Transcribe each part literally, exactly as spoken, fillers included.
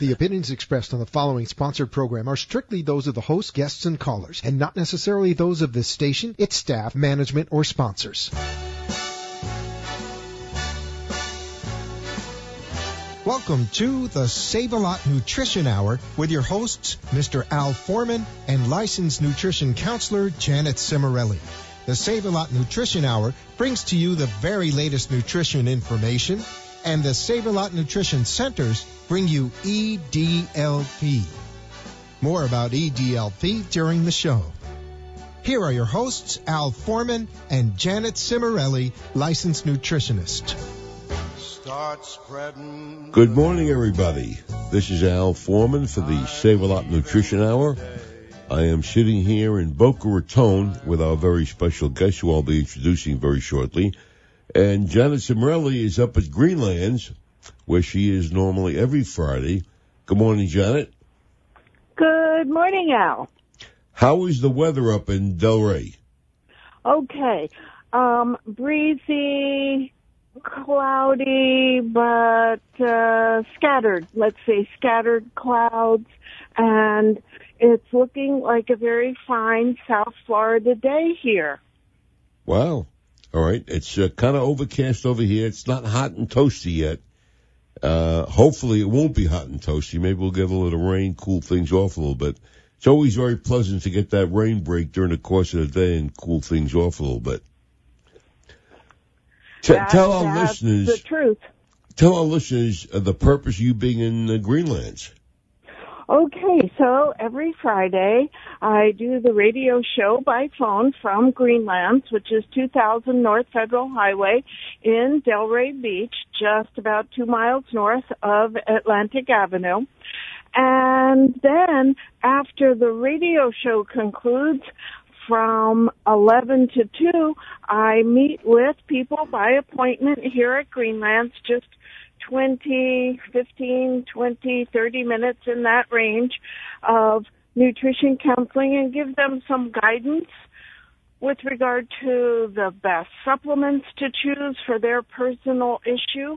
The opinions expressed on the following sponsored program are strictly those of the host, guests, and callers, and not necessarily those of this station, its staff, management, or sponsors. Welcome to the Save-A-Lot Nutrition Hour with your hosts, Mister Al Foreman and licensed nutrition counselor Janet Cimarelli. The Save-A-Lot Nutrition Hour brings to you the very latest nutrition information, and the Save-A-Lot Nutrition Centers bring you E D L P. More about E D L P during the show. Here are your hosts, Al Foreman and Janet Cimarelli, licensed nutritionist. Start spreading. Good morning, everybody. This is Al Foreman for the Save-A-Lot Nutrition Hour. I am sitting here in Boca Raton with our very special guest, who I'll be introducing very shortly. And Janet Cimarelli is up at Greenlands, where she is normally every Friday. Good morning, Janet. Good morning, Al. How is the weather up in Delray? Okay. Um, breezy, cloudy, but uh, scattered. Let's say scattered clouds. And it's looking like a very fine South Florida day here. Wow. All right. It's uh, kind of overcast over here. It's not hot and toasty yet. Uh, hopefully it won't be hot and toasty. Maybe we'll get a little rain, cool things off a little bit. It's always very pleasant to get that rain break during the course of the day and cool things off a little bit. T- that, tell our that's listeners, the truth. Tell our listeners uh, the purpose of you being in uh, Greenlands. Okay, so every Friday I do the radio show by phone from Greenlands, which is two thousand North Federal Highway in Delray Beach, just about two miles north of Atlantic Avenue. And then after the radio show concludes, from eleven to two, I meet with people by appointment here at Greenlands, just twenty, fifteen, twenty, thirty minutes in that range of nutrition counseling, and give them some guidance with regard to the best supplements to choose for their personal issue,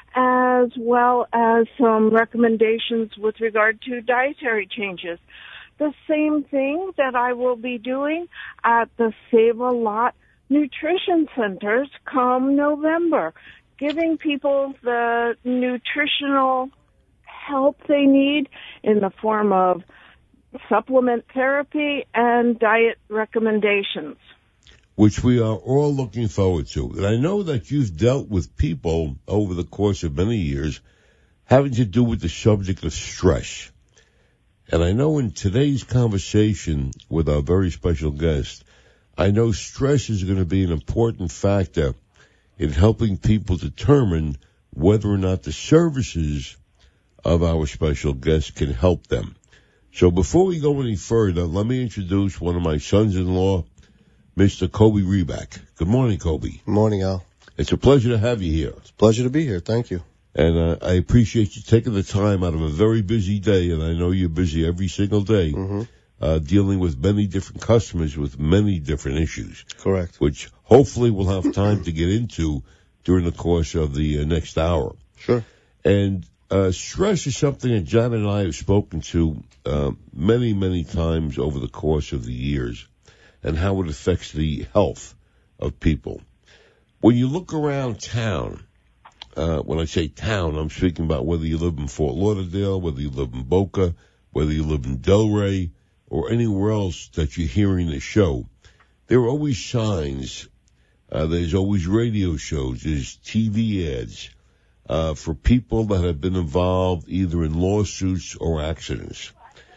as well as some recommendations with regard to dietary changes. The same thing that I will be doing at the Save-A-Lot Nutrition Centers come November, giving people the nutritional help they need in the form of supplement therapy and diet recommendations. Which we are all looking forward to. And I know that you've dealt with people over the course of many years having to do with the subject of stress. And I know in today's conversation with our very special guest, I know stress is going to be an important factor in helping people determine whether or not the services of our special guest can help them. So before we go any further, let me introduce one of my sons-in-law, Mister Kobe Reback. Good morning, Kobe. Good morning, Al. It's a pleasure to have you here. It's a pleasure to be here. Thank you. And uh, I appreciate you taking the time out of a very busy day, and I know you're busy every single day, Mm-hmm. uh, dealing with many different customers with many different issues. Correct. Which hopefully we'll have time to get into during the course of the uh, next hour. Sure. And uh, stress is something that John and I have spoken to uh, many, many times over the course of the years, and how it affects the health of people. When you look around town, uh, when I say town, I'm speaking about whether you live in Fort Lauderdale, whether you live in Boca, whether you live in Delray, or anywhere else that you're hearing the show. There are always signs. Uh, there's always radio shows. There's T V ads uh, for people that have been involved either in lawsuits or accidents.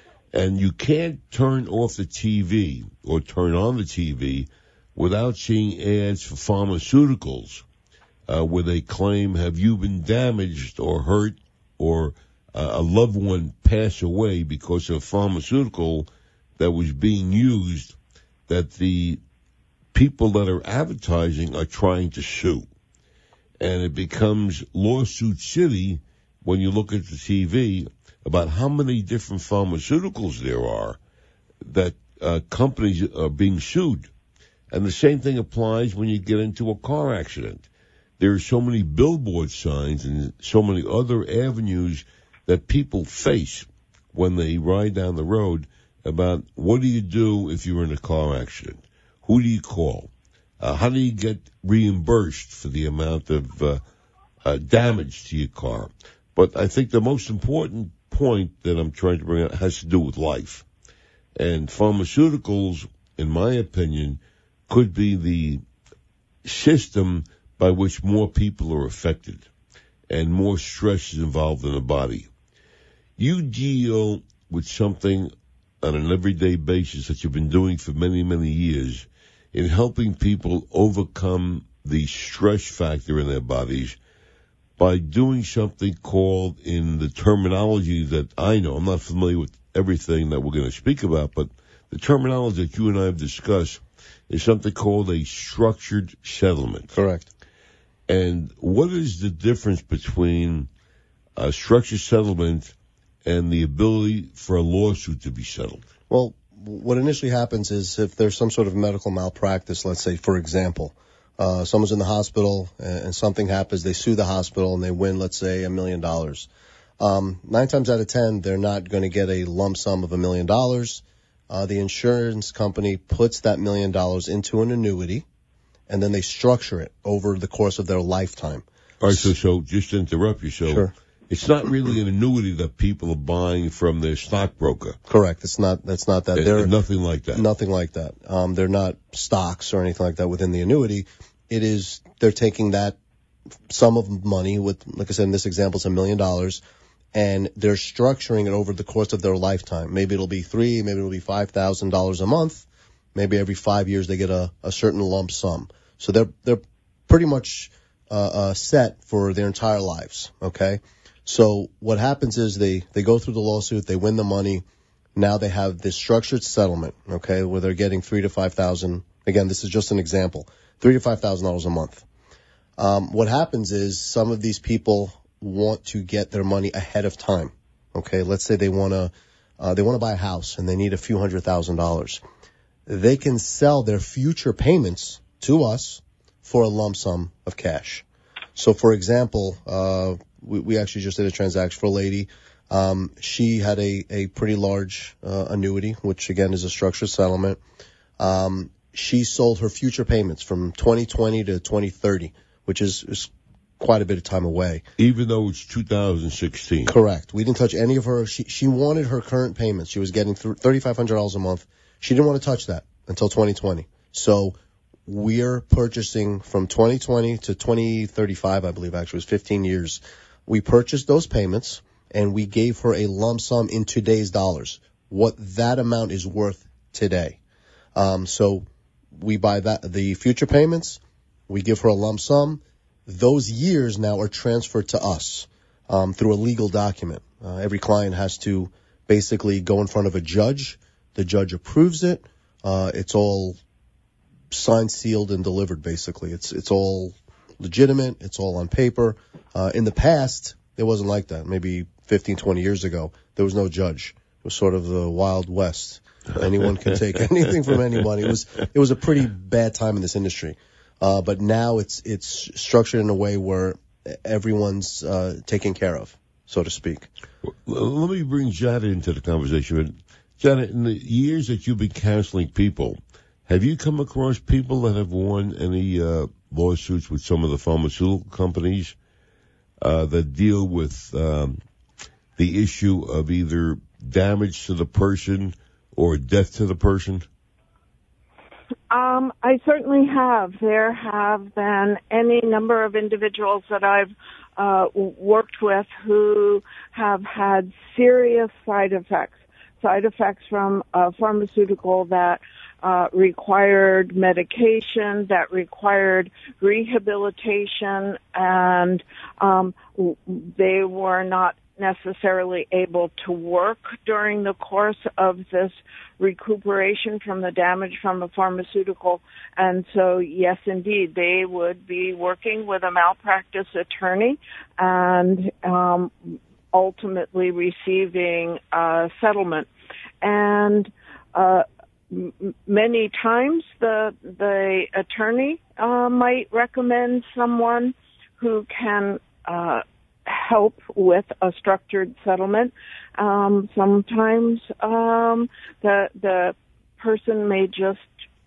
And you can't turn off the T V or turn on the T V without seeing ads for pharmaceuticals uh, where they claim, have you been damaged or hurt or uh, a loved one pass away because of a pharmaceutical that was being used that the people that are advertising are trying to sue. And it becomes lawsuit city when you look at the T V about how many different pharmaceuticals there are that uh, companies are being sued. And the same thing applies when you get into a car accident. There are so many billboard signs and so many other avenues that people face when they ride down the road about what do you do if you're in a car accident? Who do you call? Uh, how do you get reimbursed for the amount of uh, uh, damage to your car? But I think the most important point that I'm trying to bring out has to do with life. And pharmaceuticals, in my opinion, could be the system by which more people are affected and more stress is involved in the body. You deal with something on an everyday basis that you've been doing for many, many years in helping people overcome the stress factor in their bodies by doing something called, in the terminology that I know, I'm not familiar with everything that we're going to speak about, but the terminology that you and I have discussed is something called a structured settlement. Correct. And what is the difference between a structured settlement and the ability for a lawsuit to be settled? Well, what initially happens is if there's some sort of medical malpractice, let's say, for example, uh, someone's in the hospital and, and something happens, they sue the hospital and they win, let's say, a million dollars. Um, nine times out of ten, they're not going to get a lump sum of a million dollars. Uh, the insurance company puts that million dollars into an annuity, and then they structure it over the course of their lifetime. All right, so, so just to interrupt you, so Sure. It's not really an annuity that people are buying from their stockbroker. Correct. It's not. That's not that. And, They're and nothing like that. Nothing like that. Um, they're not stocks or anything like that within the annuity. It is. They're taking that sum of money with, like I said, in this example, it's a million dollars, and they're structuring it over the course of their lifetime. Maybe it'll be three. Maybe it'll be five thousand dollars a month. Maybe every five years they get a, a certain lump sum. So they're they're pretty much uh, uh, set for their entire lives. Okay. So what happens is they, they go through the lawsuit, they win the money. Now they have this structured settlement, okay, where they're getting three to five thousand. Again, this is just an example, three to five thousand dollars a month. Um, what happens is some of these people want to get their money ahead of time. Okay, let's say they want to uh, they want to buy a house and they need a few hundred thousand dollars. They can sell their future payments to us for a lump sum of cash. So, for example, uh, we, we actually just did a transaction for a lady. Um, she had a, a pretty large uh, annuity, which again is a structured settlement. Um, she sold her future payments from twenty twenty to twenty thirty, which is, is quite a bit of time away. Even though it's two thousand sixteen. Correct. We didn't touch any of her. She, she wanted her current payments. She was getting three thousand five hundred dollars a month. She didn't want to touch that until twenty twenty. So we're purchasing from twenty twenty to twenty thirty-five, I believe, actually. It was fifteen years. We purchased those payments, and we gave her a lump sum in today's dollars, what that amount is worth today. Um, so we buy that the future payments, we give her a lump sum. Those years now are transferred to us um, through a legal document. Uh, every client has to basically go in front of a judge. The judge approves it. Uh, it's all signed, sealed, and delivered, basically. It's it's all legitimate. It's all on paper. Uh, in the past, it wasn't like that. Maybe fifteen, twenty years ago, there was no judge. It was sort of the Wild West. Anyone can take anything from anyone. It was it was a pretty bad time in this industry. Uh, but now it's it's structured in a way where everyone's uh, taken care of, so to speak. Well, let me bring Janet into the conversation. Janet, in the years that you've been counseling people, have you come across people that have won any uh, lawsuits with some of the pharmaceutical companies uh, that deal with um, the issue of either damage to the person or death to the person? Um, I certainly have. There have been any number of individuals that I've uh, worked with who have had serious side effects, side effects from a pharmaceutical that uh, required medication, that required rehabilitation, and um, they were not necessarily able to work during the course of this recuperation from the damage from a pharmaceutical. And so, yes, indeed, they would be working with a malpractice attorney and um, ultimately receiving a settlement. And uh, m- many times the the attorney uh, might recommend someone who can uh, help with a structured settlement. Um, sometimes um, the the person may just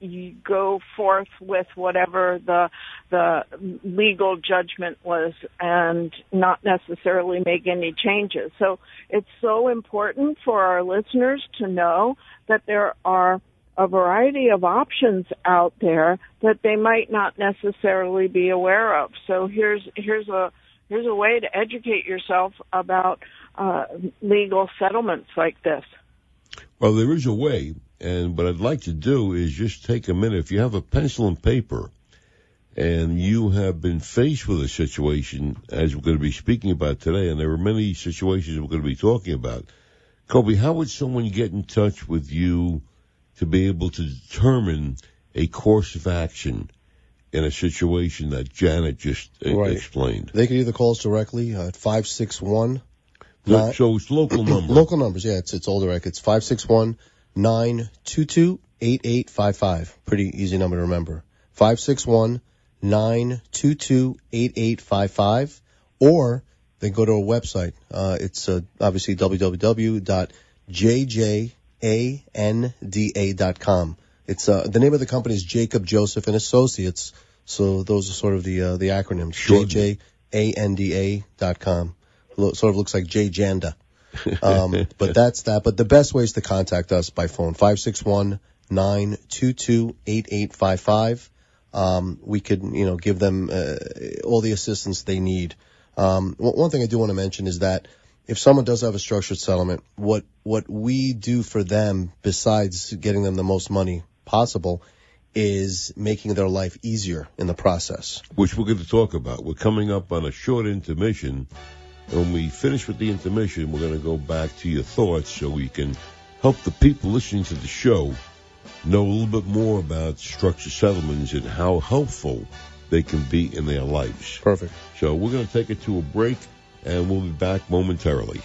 go forth with whatever the the legal judgment was and not necessarily make any changes. So it's so important for our listeners to know that there are a variety of options out there that they might not necessarily be aware of. So here's here's a here's a way to educate yourself about uh, legal settlements like this. Well, there is a way. And what I'd like to do is just take a minute. If you have a pencil and paper and you have been faced with a situation, as we're going to be speaking about today, and there are many situations we're going to be talking about, Kobe, how would someone get in touch with you to be able to determine a course of action in a situation that Janet just right. explained? They could either call us directly at five six one. So, nine, so it's local numbers. Local numbers, yeah. It's, it's all direct. It's five six one. nine two two, eight eight five five. Pretty easy number to remember. five six one, nine two two, eight eight five five. Or they go to our website. Uh, it's uh, obviously w w w dot j j a n d a dot com. It's uh, the name of the company is Jacob Joseph and Associates. So those are sort of the uh, the acronyms. Sure. j j a n d a dot com. Lo- sort of looks like J Janda. um, but that's that. But the best way is to contact us by phone, five six one, nine two two, eight eight five five. Um, we could, you know, give them uh, all the assistance they need. Um, one thing I do want to mention is that if someone does have a structured settlement, what what we do for them, besides getting them the most money possible, is making their life easier in the process. Which we're going to talk about. We're coming up on a short intermission. When we finish with the intermission, we're going to go back to your thoughts so we can help the people listening to the show know a little bit more about structured settlements and how helpful they can be in their lives. Perfect. So we're going to take it to a break, and we'll be back momentarily.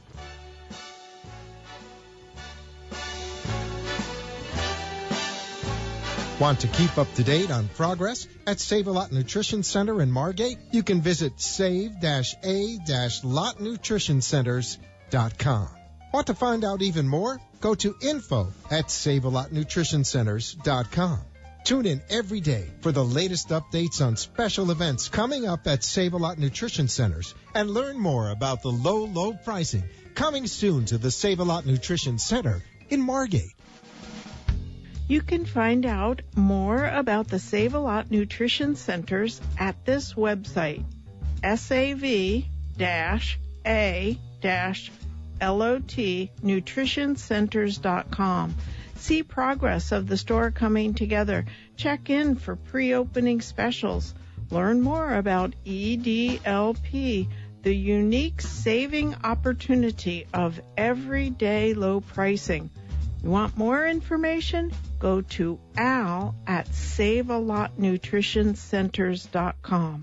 Want to keep up to date on progress at Save-A-Lot Nutrition Center in Margate? You can visit save a lot nutrition centers dot com. Want to find out even more? Go to info at save a lot nutrition centers dot com. Tune in every day for the latest updates on special events coming up at Save-A-Lot Nutrition Centers and learn more about the low, low pricing coming soon to the Save-A-Lot Nutrition Center in Margate. You can find out more about the Save-A-Lot Nutrition Centers at this website, sav a lot nutrition centers dot com. See progress of the store coming together. Check in for pre-opening specials. Learn more about E D L P, the unique saving opportunity of everyday low pricing. You want more information? Go to Al at save a lot nutrition centers dot com.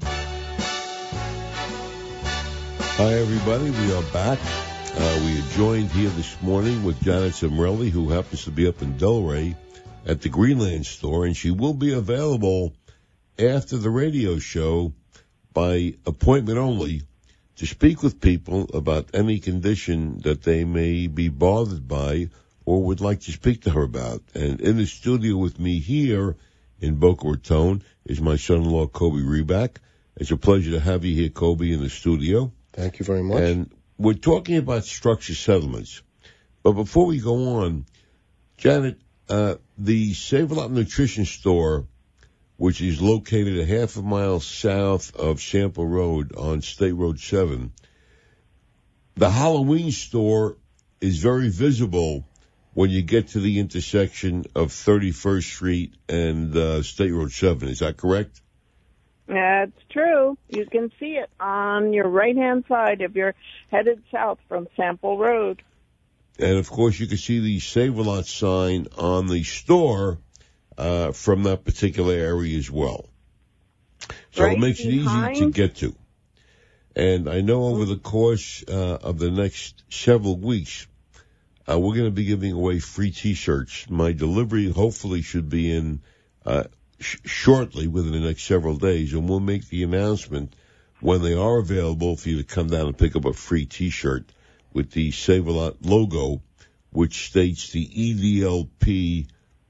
Hi, everybody. We are back. Uh, we are joined here this morning with Janet Cimarelli, who happens to be up in Delray at the Greenland store, and she will be available after the radio show by appointment only to speak with people about any condition that they may be bothered by or would like to speak to her about. And in the studio with me here in Boca Raton is my son-in-law, Kobe Reback. It's a pleasure to have you here, Kobe, in the studio. Thank you very much. And we're talking about structured settlements. But before we go on, Janet, uh, the Save-A-Lot Nutrition Store, which is located a half a mile south of Sample Road on State Road seven, the Halloween store is very visible when you get to the intersection of thirty-first Street and uh, State Road seven. Is that correct? That's true. You can see it on your right-hand side if you're headed south from Sample Road. And, of course, you can see the Save-A-Lot sign on the store uh, from that particular area as well. So right it makes it behind. easy to get to. And I know over the course uh, of the next several weeks, Uh, we're going to be giving away free T-shirts. My delivery hopefully should be in uh, sh- shortly, within the next several days, and we'll make the announcement when they are available, for you to come down and pick up a free T-shirt with the Save-A-Lot logo, which states the E D L P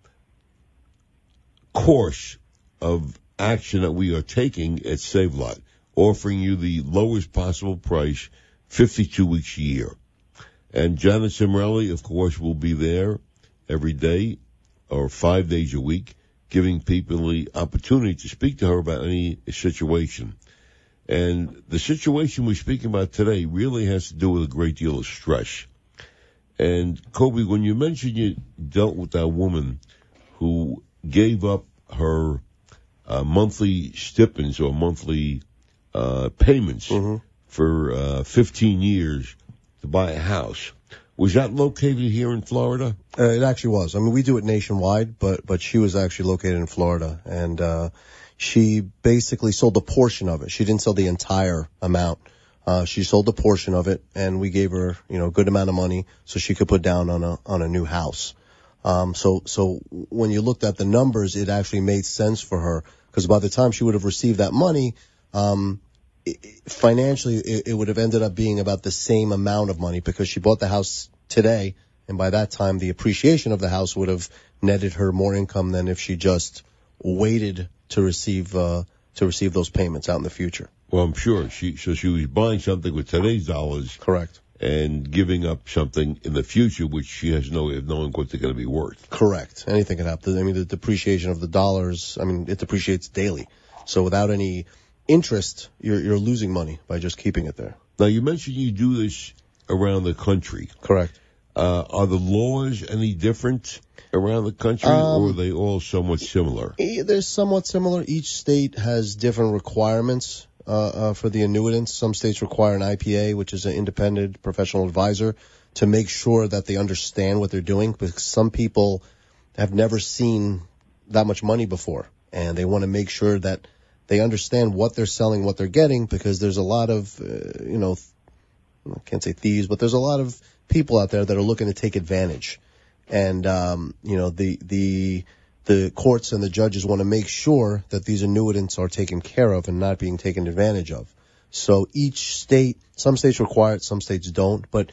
course of action that we are taking at Save-A-Lot, offering you the lowest possible price, fifty-two weeks a year. And Janet Cimarelli, of course, will be there every day or five days a week, giving people the opportunity to speak to her about any situation. And the situation we're speaking about today really has to do with a great deal of stress. And, Kobe, when you mentioned you dealt with that woman who gave up her uh, monthly stipends or monthly uh, payments mm-hmm. for uh, fifteen years to buy a house, was that located here in Florida? Uh, it actually was. I mean, we do it nationwide, but but she was actually located in Florida, and uh she basically sold a portion of it. She didn't sell the entire amount. Uh, she sold a portion of it, and we gave her, you know, a good amount of money so she could put down on a, on a new house. Um, so, so when you looked at the numbers, it actually made sense for her, because by the time she would have received that money, um, it, financially, it, it would have ended up being about the same amount of money, because she bought the house today, and by that time, the appreciation of the house would have netted her more income than if she just waited to receive uh, to receive those payments out in the future. Well, I'm sure she so she was buying something with today's dollars, correct, and giving up something in the future which she has no way of knowing what they're going to be worth. Correct. Anything can happen. I mean, the depreciation of the dollars. I mean, it depreciates daily. So without any interest, you're you're losing money by just keeping it there. Now, you mentioned you do this around the country. Correct. Uh, are the laws any different around the country, um, or are they all somewhat similar? They're somewhat similar. Each state has different requirements uh, uh, for the annuitants. Some states require an I P A, which is an independent professional advisor, to make sure that they understand what they're doing, because some people have never seen that much money before, and they want to make sure that they understand what they're selling, what they're getting, because there's a lot of, uh, you know, I can't say thieves, but there's a lot of people out there that are looking to take advantage. And, um, you know, the, the, the courts and the judges want to make sure that these annuitants are taken care of and not being taken advantage of. So each state, some states require it, some states don't, but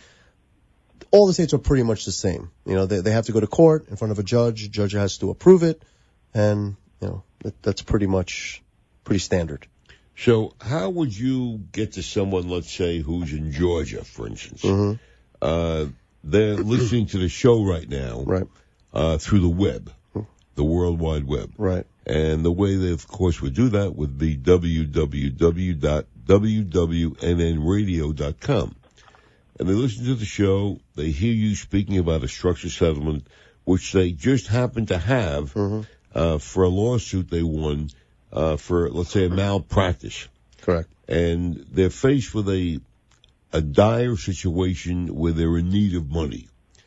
all the states are pretty much the same. You know, they, they have to go to court in front of a judge, judge has to approve it, and, you know, that, that's pretty much pretty standard. So how would you get to someone, let's say, who's in Georgia, for instance? Mm-hmm. Uh, they're listening to the show right now, right, uh, through the web, the World Wide Web. Right. And the way they, of course, would do that would be w w w dot w w n n radio dot com. And they listen to the show, they hear you speaking about a structured settlement, which they just happen to have, mm-hmm. uh, for a lawsuit they won, uh, for, let's say, a malpractice. Correct. And they're faced with a a dire situation where they're in need of money,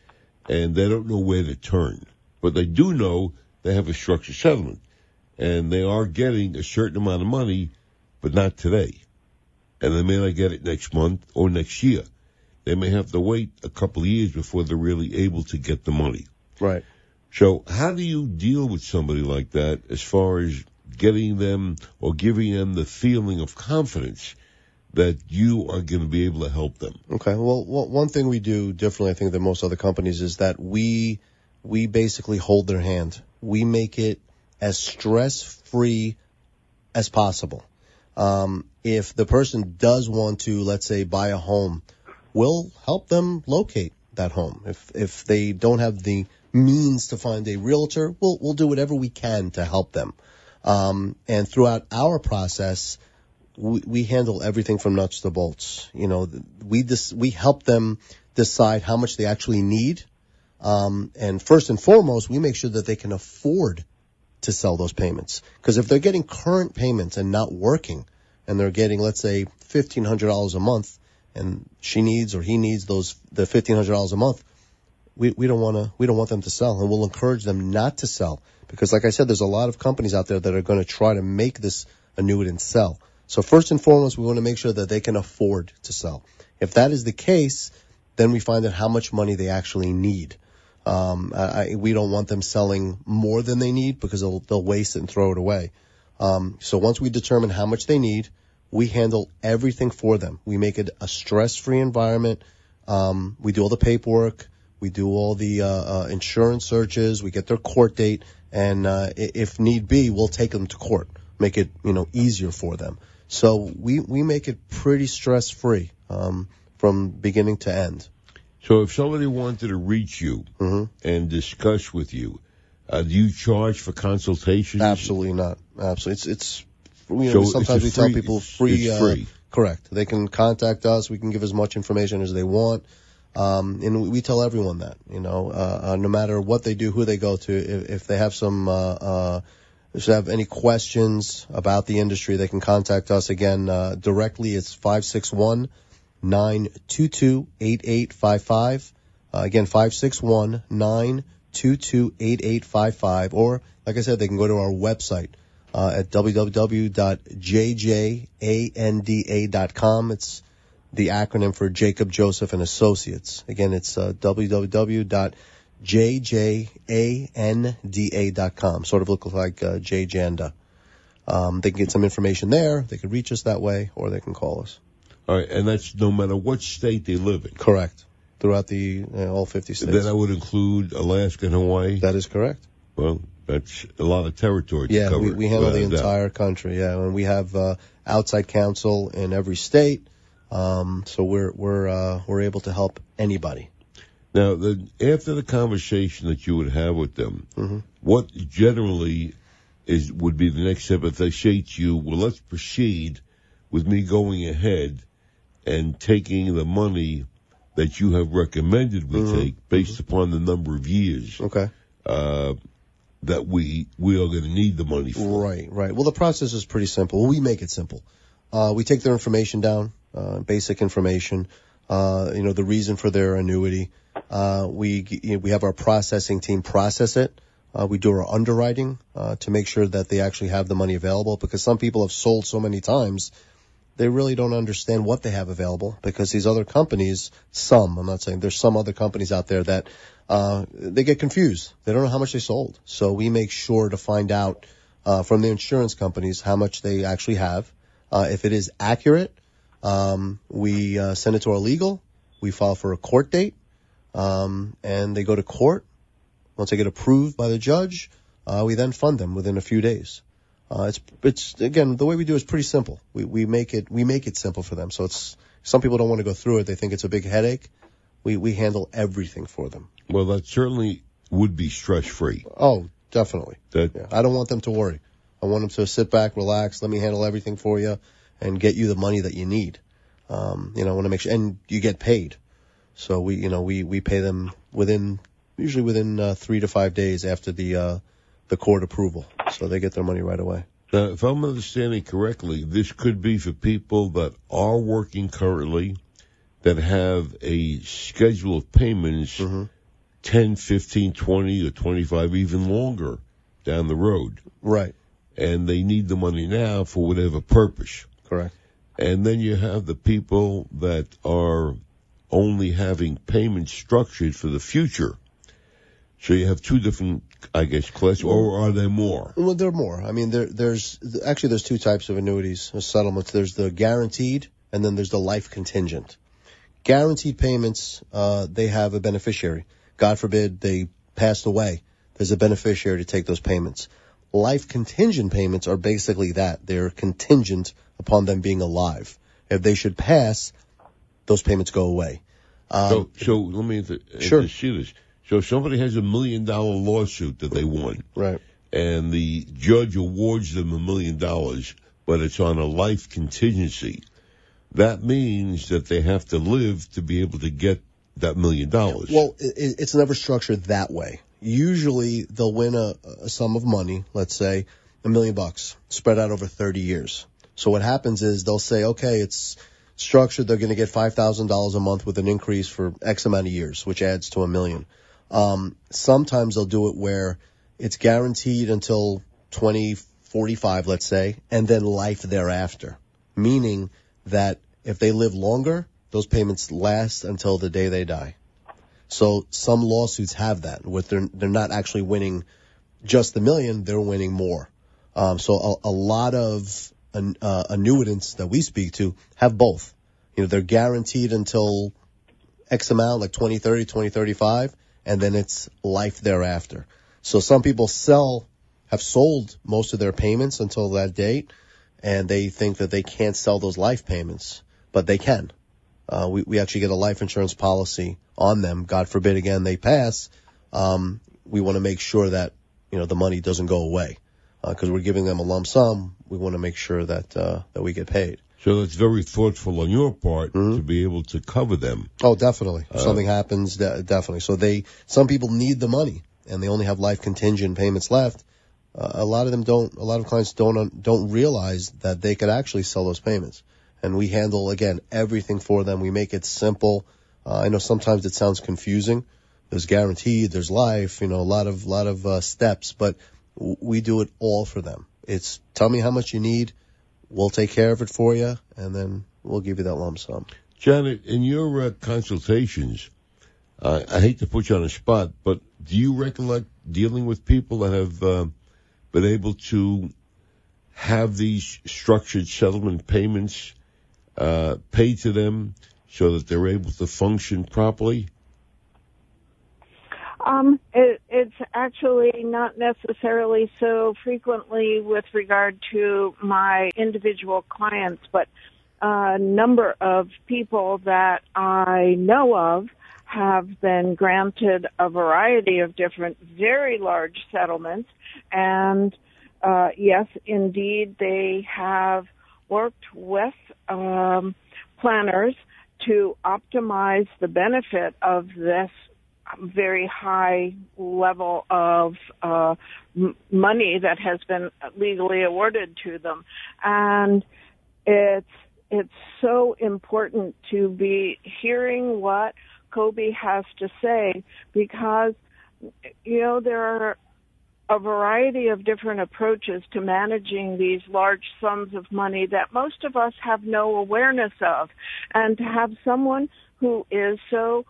and they don't know where to turn. But they do know they have a structured settlement, and they are getting a certain amount of money, but not today. And they may not get it next month or next year. They may have to wait a couple of years before they're really able to get the money. Right. So how do you deal with somebody like that as far as getting them or giving them the feeling of confidence that you are going to be able to help them? Okay. Well, one thing we do differently, I think, than most other companies is that we we basically hold their hand. We make it as stress-free as possible. Um, if the person does want to, let's say, buy a home, we'll help them locate that home. If if they don't have the means to find a realtor, we'll we'll do whatever we can to help them. Um, and throughout our process, we, we handle everything from nuts to bolts. You know, we dis- we help them decide how much they actually need. Um, and first and foremost, we make sure that they can afford to sell those payments. Because if they're getting current payments and not working, and they're getting, let's say, fifteen hundred dollars a month, and she needs or he needs those the fifteen hundred dollars a month, we, we don't want to we don't want them to sell, and we'll encourage them not to sell. Because, like I said, there's a lot of companies out there that are going to try to make this annuitant sell. So first and foremost, we want to make sure that they can afford to sell. If that is the case, then we find out how much money they actually need. Um, I, we don't want them selling more than they need because they'll, they'll waste it and throw it away. Um, so once we determine how much they need, We handle everything for them. We make it a stress-free environment. Um, we do all the paperwork. We do all the uh, uh, insurance searches. We get their court date, and uh, if need be, we'll take them to court, make it you know easier for them. So we we make it pretty stress-free um, from beginning to end. So if somebody wanted to reach you mm-hmm. and discuss with you, uh, do you charge for consultations? Absolutely not. Absolutely, it's it's. You So know, sometimes we it's free, tell people free. It's free. Uh, correct. They can contact us. We can give as much information as they want. Um, and we tell everyone that, you know, uh, uh, no matter what they do, who they go to, if, if they have some, uh, uh, if they have any questions about the industry, they can contact us again, uh, directly. It's five six one, nine two two, eight eight five five. Uh, again, five six one, nine two two, eight eight five five. Or, like I said, they can go to our website, uh, at w w w dot j j anda dot com. It's the acronym for Jacob Joseph and Associates. Again, it's uh, w w w dot j j anda dot com. Sort of look like uh, J Janda. Um, they can get some information there. They can reach us that way, or they can call us. All right, and that's no matter what state they live in. Correct. Throughout the uh, all fifty states. Then that would include Alaska and Hawaii? That is correct. Well, that's a lot of territory to yeah, cover. we, we handle the doubt. entire country. Yeah, and we have uh, outside counsel in every state. Um, so we're we're uh, we're able to help anybody. Now, the, after the conversation that you would have with them, mm-hmm. what generally is would be the next step if they say to you, "Well, let's proceed with me going ahead and taking the money that you have recommended we mm-hmm. take based mm-hmm. upon the number of years okay. uh, that we we are going to need the money for." Right, right. Well, the process is pretty simple. We make it simple. Uh, we take their information down. Uh, basic information, uh, you know, the reason for their annuity. Uh, we, you know, we have our processing team process it. Uh, we do our underwriting, uh, to make sure that they actually have the money available, because some people have sold so many times, they really don't understand what they have available, because these other companies, some, I'm not saying, there's some other companies out there that, uh, they get confused. They don't know how much they sold. So we make sure to find out, uh, from the insurance companies how much they actually have. Uh, if it is accurate, Um, we uh, send it to our legal. We file for a court date, um, and they go to court. Once they get approved by the judge, uh, we then fund them within a few days. Uh, it's it's again the way we do it is pretty simple. We we make it we make it simple for them. So it's some people don't want to go through it. They think it's a big headache. We we handle everything for them. Well, that certainly would be stress free. Oh, definitely. That yeah. I don't want them to worry. I want them to sit back, relax. Let me handle everything for you, and get you the money that you need. Um, you know, I want to make sure, and you get paid. So we, you know, we, we pay them within, usually within, uh, three to five days after the, uh, the court approval. So they get their money right away. Now, if I'm understanding correctly, this could be for people that are working currently, that have a schedule of payments mm-hmm. ten, fifteen, twenty, or twenty-five, even longer down the road. Right. And they need the money now for whatever purpose. Correct. And then you have the people that are only having payments structured for the future. So you have two different, I guess, classes, or are there more? Well, there are more. I mean, there, there's, actually there's two types of annuities, or settlements. There's the guaranteed, and then there's the life contingent. Guaranteed payments, uh, they have a beneficiary. God forbid they passed away. There's a beneficiary to take those payments. Life contingent payments are basically that. They're contingent upon them being alive. If they should pass, those payments go away. Um, so, so let me th- sure. see this. So if somebody has a million dollar lawsuit that they won, right, and the judge awards them a million dollars, but it's on a life contingency, that means that they have to live to be able to get that million dollars. Well, it, it's never structured that way. Usually they'll win a, a sum of money, let's say a million bucks, spread out over thirty years. So what happens is they'll say, okay, it's structured. They're going to get five thousand dollars a month with an increase for X amount of years, which adds to a million. Um, sometimes they'll do it where it's guaranteed until twenty forty-five, let's say, and then life thereafter, meaning that if they live longer, those payments last until the day they die. So some lawsuits have that, where they're, they're not actually winning just the million, they're winning more. Um, so a, a lot of an, uh, annuitants that we speak to have both. You know, they're guaranteed until X amount, like twenty thirty, twenty thirty-five, and then it's life thereafter. So some people sell, have sold most of their payments until that date, and they think that they can't sell those life payments, but they can. Uh, we, we actually get a life insurance policy on them. God forbid, again, they pass. Um, we want to make sure that, you know, the money doesn't go away. Because uh, we're giving them a lump sum, we want to make sure that uh, that we get paid. So that's very thoughtful on your part mm-hmm. to be able to cover them. Oh, definitely. If uh, something happens, de- definitely. So they, some people need the money, and they only have life contingent payments left. Uh, a lot of them don't. A lot of clients don't don't realize that they could actually sell those payments. And we handle, again, everything for them. We make it simple. Uh, I know sometimes it sounds confusing. There's guaranteed, there's life, you know, a lot of lot of uh, steps, but w- we do it all for them. It's tell me how much you need, we'll take care of it for you, and then we'll give you that lump sum. Janet, in your uh, consultations, uh, I hate to put you on the spot, but do you recollect dealing with people that have uh, been able to have these structured settlement payments uh, paid to them so that they're able to function properly? Um, it, it's actually not necessarily so frequently with regard to my individual clients, but a number of people that I know of have been granted a variety of different, very large settlements. And, uh, yes, indeed, they have worked with, um, planners to optimize the benefit of this very high level of uh, m- money that has been legally awarded to them. And it's it's so important to be hearing what Kobe has to say, because, you know, there are a variety of different approaches to managing these large sums of money that most of us have no awareness of. And to have someone who is so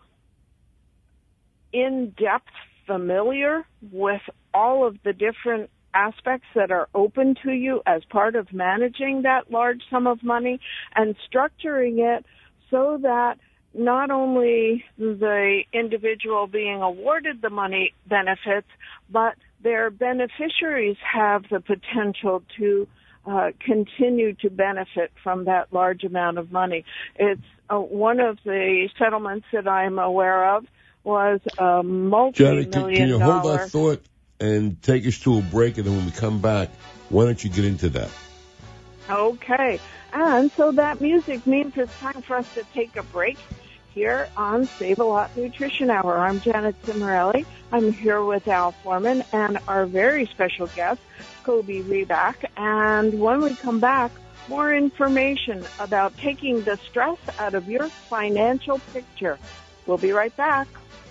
in-depth familiar with all of the different aspects that are open to you as part of managing that large sum of money and structuring it so that not only the individual being awarded the money benefits, but their beneficiaries have the potential to uh, continue to benefit from that large amount of money. It's uh, one of the settlements that I'm aware of was a multi-million dollar. Janet, can, can you hold that thought and take us to a break, and then when we come back, why don't you get into that? Okay. And so that music means it's time for us to take a break here on Save-A-Lot Nutrition Hour. I'm Janet Cimarelli. I'm here with Al Foreman and our very special guest, Kobe Reback. And when we come back, more information about taking the stress out of your financial picture. We'll be right back.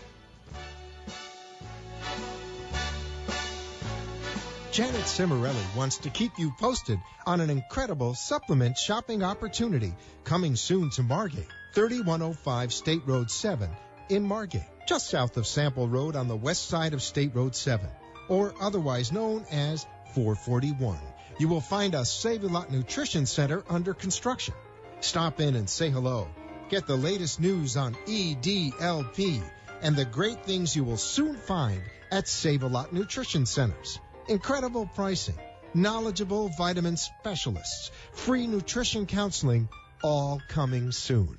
Janet Cimarelli wants to keep you posted on an incredible supplement shopping opportunity coming soon to Margate, thirty-one oh five State Road seven in Margate, just south of Sample Road on the west side of State Road seven, or otherwise known as four forty-one. You will find a Save-A-Lot Nutrition Center under construction. Stop in and say hello. Get the latest news on E D L P and the great things you will soon find at Save-A-Lot Nutrition Centers. Incredible pricing, knowledgeable vitamin specialists, free nutrition counseling, all coming soon.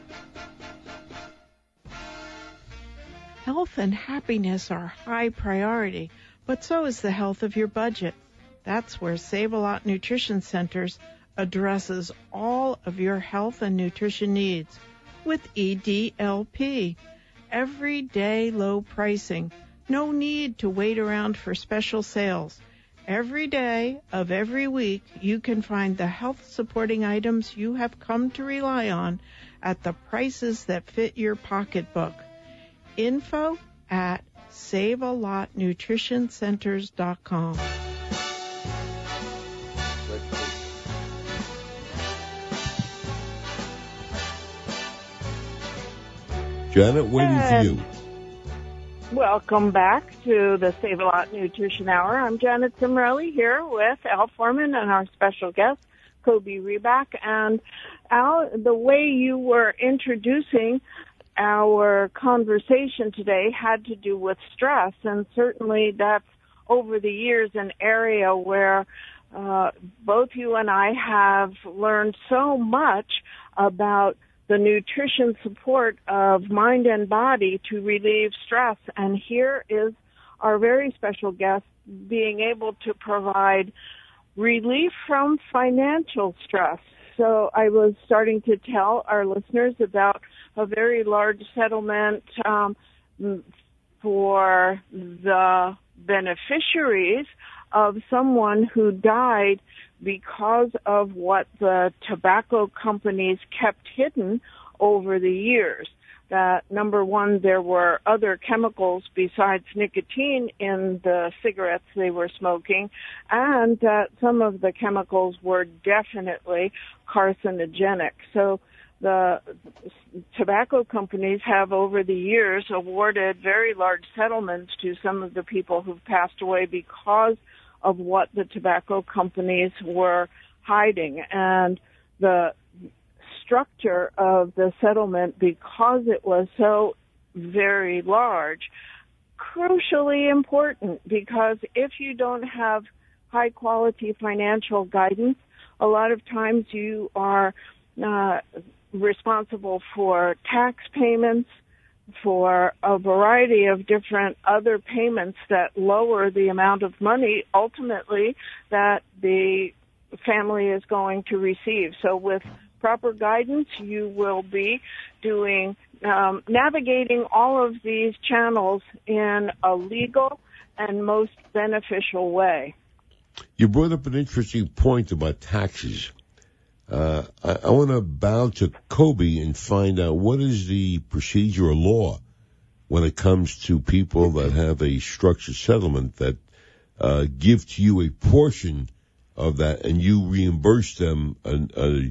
Health and happiness are high priority, but so is the health of your budget. That's where Save-A-Lot Nutrition Centers addresses all of your health and nutrition needs with E D L P. Everyday low pricing. No need to wait around for special sales. Every day of every week, you can find the health-supporting items you have come to rely on at the prices that fit your pocketbook. Info at save a lot nutrition centers dot com. Janet, waiting for you. Welcome back to the Save-A-Lot Nutrition Hour. I'm Janet Cimarelli here with Al Foreman and our special guest, Kobe Reback. And Al, the way you were introducing our conversation today had to do with stress, and certainly that's over the years an area where uh, both you and I have learned so much about the nutrition support of mind and body to relieve stress. And here is our very special guest being able to provide relief from financial stress. So I was starting to tell our listeners about a very large settlement um, for the beneficiaries of someone who died because of what the tobacco companies kept hidden over the years. That, number one, there were other chemicals besides nicotine in the cigarettes they were smoking, and that some of the chemicals were definitely carcinogenic. So the tobacco companies have over the years awarded very large settlements to some of the people who've passed away because of what the tobacco companies were hiding. And the structure of the settlement, because it was so very large, crucially important, because if you don't have high quality financial guidance, a lot of times you are uh, responsible for tax payments, for a variety of different other payments that lower the amount of money ultimately that the family is going to receive. So with proper guidance, you will be doing, um, navigating all of these channels in a legal and most beneficial way. You brought up an interesting point about taxes. Uh, I, I want to bow to Kobe and find out what is the procedure or law when it comes to people that have a structured settlement that uh, give to you a portion of that and you reimburse them a, a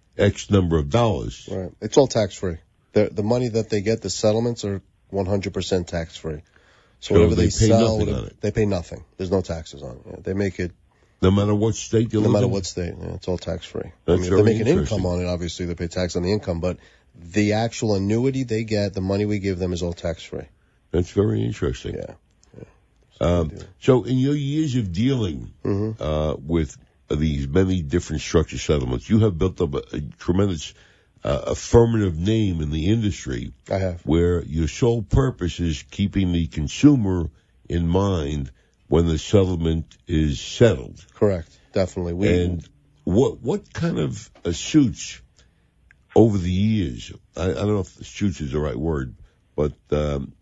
X number of dollars. Right. It's all tax-free. The, the money that they get, the settlements are one hundred percent tax-free. So, so whatever they, they pay sell, whatever, they pay nothing. There's no taxes on it. Yeah, they make it. No matter what state you live in? No matter what state. Yeah, it's all tax-free. That's I mean, if they make an income on it, obviously they pay tax on the income, but the actual annuity they get, the money we give them is all tax-free. That's very interesting. Yeah. yeah. Um, so in your years of dealing mm-hmm. uh, with these many different structured settlements, you have built up a, a tremendous uh, affirmative name in the industry. I have. Where your sole purpose is keeping the consumer in mind when the settlement is settled. Correct. Definitely. We, and what what kind of uh, suits over the years, I, I don't know if suits is the right word, but um,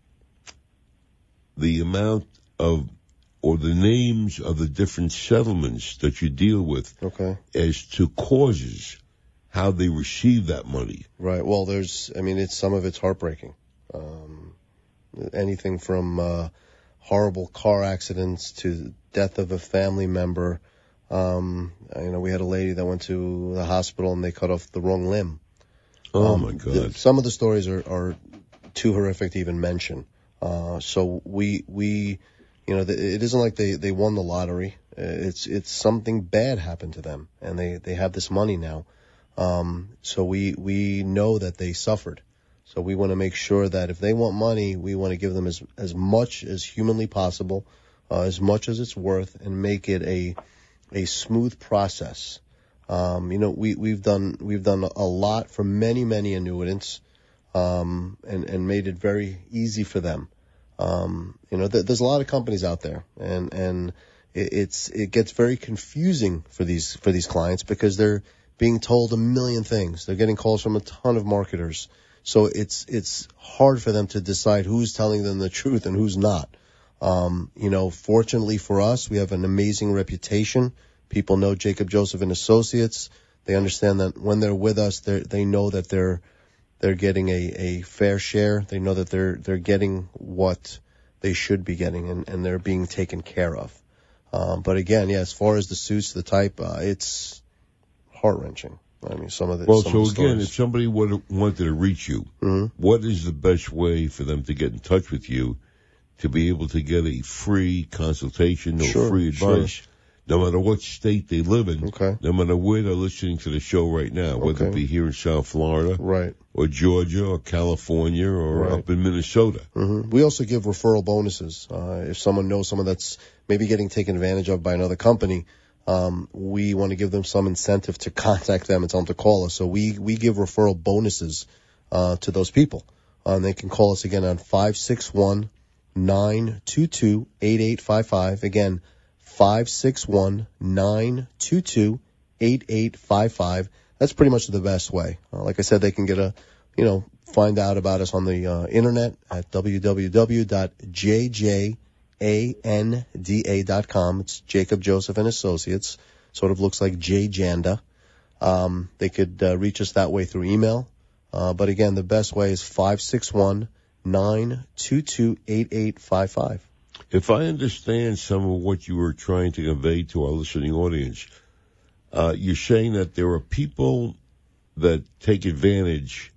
the amount of or the names of the different settlements that you deal with okay. as to causes, how they receive that money. Right. Well, there's, I mean, it's some of it's heartbreaking. Um, anything from uh, horrible car accidents to death of a family member. Um, you know, we had a lady that went to the hospital and they cut off the wrong limb. Oh, um, my God. The, some of the stories are, are too horrific to even mention. Uh, so we, we, you know, it isn't like they, they won the lottery. It's, it's something bad happened to them and they, they have this money now. Um, so we, we know that they suffered. So we want to make sure that if they want money, we want to give them as, as much as humanly possible, uh, as much as it's worth, and make it a, a smooth process. Um, you know, we, we've done, we've done a lot for many, many annuitants, um, and, and made it very easy for them. Um, you know, th- there's a lot of companies out there, and, and it, it's, it gets very confusing for these, for these clients because they're being told a million things. They're getting calls from a ton of marketers. So it's, it's hard for them to decide who's telling them the truth and who's not. Um, you know, fortunately for us, we have an amazing reputation. People know Jacob Joseph and Associates. They understand that when they're with us, they they know that they're, they're getting a, a fair share. They know that they're, they're getting what they should be getting and, and they're being taken care of. Um, but again, yeah, as far as the suits, the type, uh, it's heart-wrenching. I mean, some of the, well, some so of the again, stories. if somebody would, wanted to reach you, mm-hmm. what is the best way for them to get in touch with you to be able to get a free consultation or sure, free advice sure. no matter what state they live in, Okay. no matter where they're listening to the show right now, whether Okay. it be here in South Florida, Right. or Georgia, or California, or Right. up in Minnesota. hmm We also give referral bonuses. Uh, if someone knows someone that's maybe getting taken advantage of by another company, um, we want to give them some incentive to contact them and tell them to call us. So we, we give referral bonuses uh, to those people. Uh, and they can call us again on five six one, nine two two, eight eight five five. Again, five six one, nine two two, eight eight five five. That's pretty much the best way. Uh, like I said, they can get a, you know, find out about us on the uh, internet at w w w dot j j a n d a dot com. It's Jacob Joseph and Associates. Sort of looks like J Janda. Um, they could uh, reach us that way through email. Uh, but again, the best way is five six one, nine two two, eight eight five five. If I understand some of what you were trying to convey to our listening audience, uh, you're saying that there are people that take advantage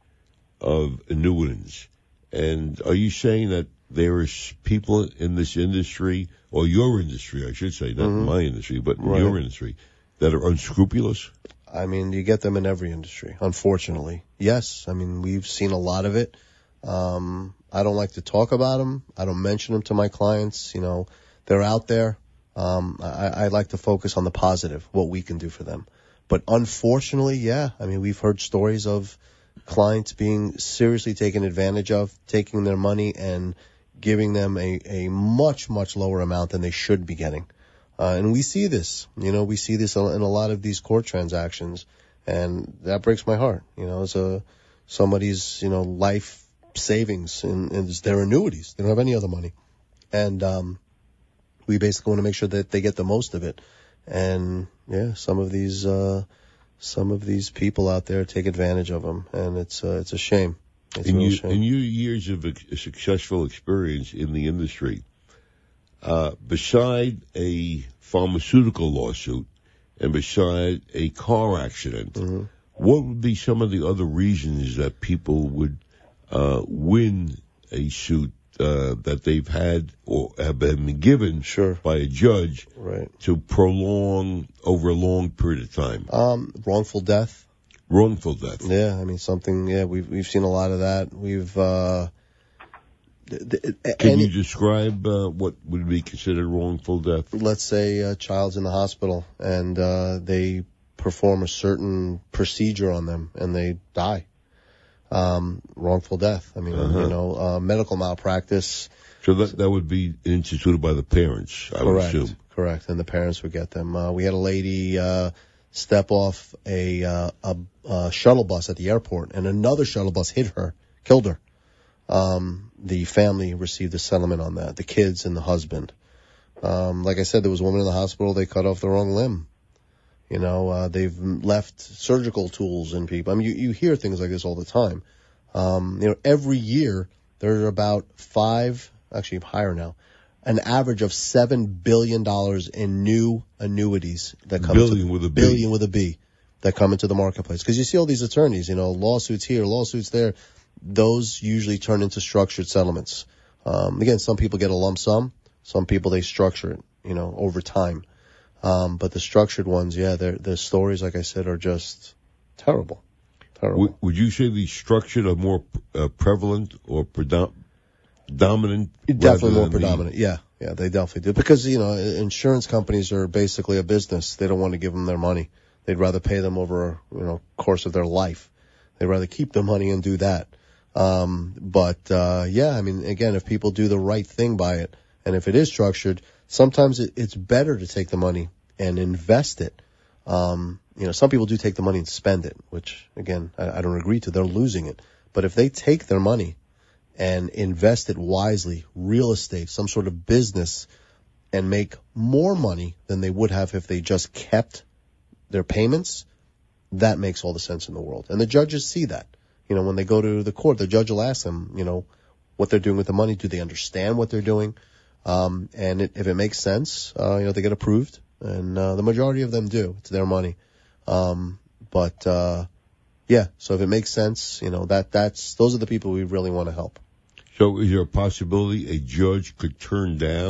of annuitants. And are you saying that there is people in this industry, or your industry, I should say, not Mhm. my industry, but Right. your industry, that are unscrupulous? I mean, you get them in every industry, unfortunately. Yes, I mean, we've seen a lot of it. Um, I don't like to talk about them. I don't mention them to my clients. You know, they're out there. Um, I, I like to focus on the positive, what we can do for them. But unfortunately, yeah, I mean, we've heard stories of clients being seriously taken advantage of, taking their money and giving them a, a much, much lower amount than they should be getting. Uh, and we see this, you know, we see this in a lot of these court transactions, and that breaks my heart. You know, it's a, somebody's, you know, life savings and, and it's their annuities. They don't have any other money. And, um, we basically want to make sure that they get the most of it. And yeah, some of these, uh, some of these people out there take advantage of them, and it's, uh, it's a shame. It's In, a real you, shame. in your years of ex- successful experience in the industry, uh, beside a pharmaceutical lawsuit and beside a car accident, Mm-hmm. what would be some of the other reasons that people would uh, win a suit uh, that they've had or have been given Sure. by a judge Right. to prolong over a long period of time? Um, wrongful death. Wrongful death. Yeah, I mean something. Yeah, we've we've seen a lot of that. We've. Uh, th- th- Can any, you describe uh, what would be considered wrongful death? let's say a child's in the hospital and uh, they perform a certain procedure on them and they die. Um, wrongful death. I mean, Uh-huh. you know, uh, medical malpractice. So that that would be instituted by the parents, I would Correct. assume. Correct. And the parents would get them. Uh, we had a lady uh, step off a, uh, a a shuttle bus at the airport, and another shuttle bus hit her, killed her. Um, the family received a settlement on that. The kids and the husband. Um, like I said, there was a woman in the hospital. They cut off the wrong limb. You know, uh, they've left surgical tools in people. I mean, you, you hear things like this all the time. Um, you know, every year there are about five, actually higher now, an average of seven billion dollars in new annuities that come Billion into, with a B. billion with a B that come into the marketplace. Because you see all these attorneys, you know, lawsuits here, lawsuits there. Those usually turn into structured settlements. Um, again, some people get a lump sum. Some people, they structure it, you know, over time. Um, but the structured ones, yeah, their their stories, like I said, are just terrible. Terrible. Would, would you say the structured are more uh, prevalent or predom- dominant? Definitely rather more than the- predominant. Yeah, yeah, they definitely do. Because, you know, insurance companies are basically a business. They don't want to give them their money. They'd rather pay them over, you know, course of their life. They'd rather keep their money and do that. Um, but, uh, yeah, I mean, again, if people do the right thing by it, and if it is structured, sometimes it, it's better to take the money and invest it. Um, you know, some people do take the money and spend it, which, again, I, I don't agree to. They're losing it. But if they take their money and invest it wisely, real estate, some sort of business, and make more money than they would have if they just kept their payments, that makes all the sense in the world. And the judges see that. You know, when they go to the court, the judge will ask them, you know, what they're doing with the money. Do they understand what they're doing? Um, and it, if it makes sense, uh, you know, they get approved. And uh, the majority of them do. It's their money. Um, but, uh, yeah, so if it makes sense, you know, that that's those are the people we really want to help. So is there a possibility a judge could turn down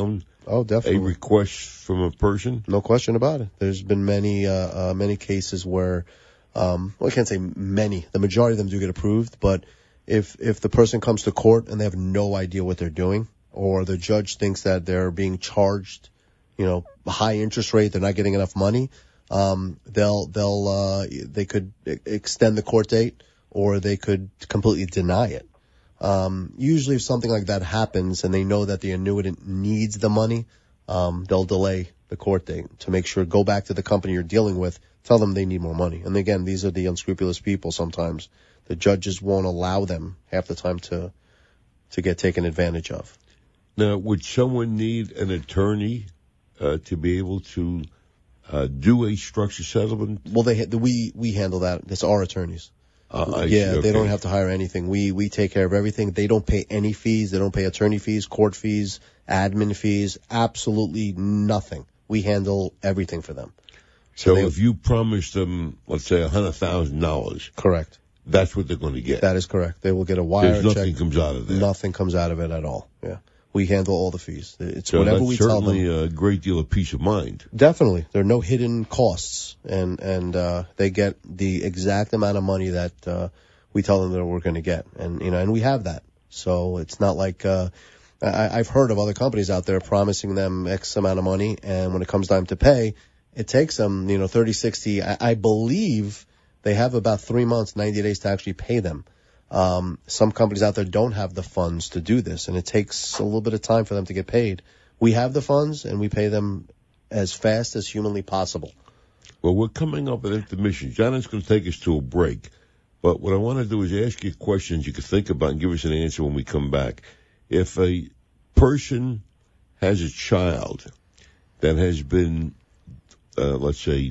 Oh, definitely. a request from a person? No question about it. There's been many, uh, uh, many cases where, um, well, I can't say many. The majority of them do get approved, but if, if the person comes to court and they have no idea what they're doing, or the judge thinks that they're being charged, you know, a high interest rate, they're not getting enough money, um, they'll, they'll, uh, they could extend the court date, or they could completely deny it. Um, usually if something like that happens and they know that the annuitant needs the money, um, they'll delay the court date to make sure, go back to the company you're dealing with, tell them they need more money. And again, these are the unscrupulous people sometimes. The judges won't allow them half the time to, to get taken advantage of. Now, would someone need an attorney, uh, to be able to, uh, do a structured settlement? Well, they, we, we handle that. It's our attorneys. Uh, I yeah, see, okay. They don't have to hire anything. We we take care of everything. They don't pay any fees. They don't pay attorney fees, court fees, admin fees, absolutely nothing. We handle everything for them. So, so they, if you promise them, let's say, one hundred thousand dollars. Correct. That's what they're going to get. That is correct. They will get a wire There's nothing check. comes out of that. Nothing comes out of it at all. Yeah. We handle all the fees. It's so whatever that's we tell them. certainly a great deal of peace of mind. Definitely. There are no hidden costs, and, and, uh, they get the exact amount of money that, uh, we tell them that we're going to get. And, you know, and we have that. So it's not like, uh, I, I've heard of other companies out there promising them X amount of money, and when it comes time to pay, it takes them, you know, thirty, sixty, I, I believe they have about three months, ninety days to actually pay them. Um, some companies out there don't have the funds to do this, and it takes a little bit of time for them to get paid. We have the funds, and we pay them as fast as humanly possible. Well, we're coming up with intermission. Janet's going to take us to a break. But what I want to do is ask you questions you can think about and give us an answer when we come back. If a person has a child that has been, uh, let's say,